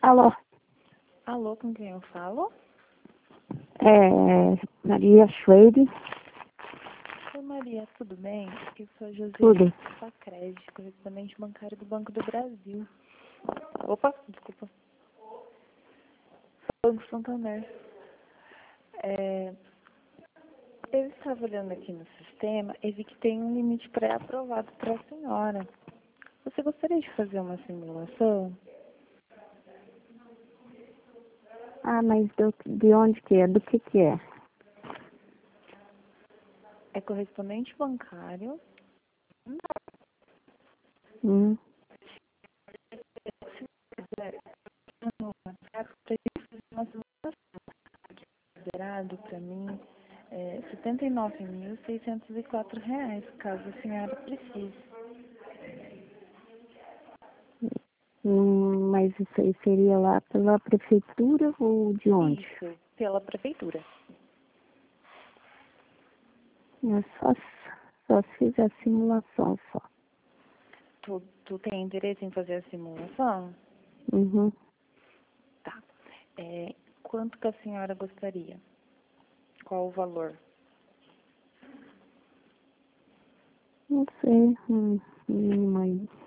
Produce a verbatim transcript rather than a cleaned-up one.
Alô, Alô, com quem eu falo? é Maria Schweide, Oi, Maria, tudo bem? Eu sou a Josiane tudo. Sacred, correspondente bancário do Banco do Brasil. Opa, desculpa. Banco Santander. É, eu estava olhando aqui no sistema e vi que tem um limite pré-aprovado para a senhora. Você gostaria de fazer uma simulação? Ah, mas do, de onde que é? Do que que é? É correspondente bancário. Hum, Uma simulação zerado para mim é setenta e nove mil seiscentos e quatro reais, caso a senhora precise. hum, mas isso aí seria lá pela prefeitura ou de onde? Isso, pela prefeitura. Eu só, só fiz a simulação só. Tu, tu tem interesse em fazer a simulação? Uhum. Tá. É, quanto que a senhora gostaria? Qual o valor? Não sei, hum, mínimo aí.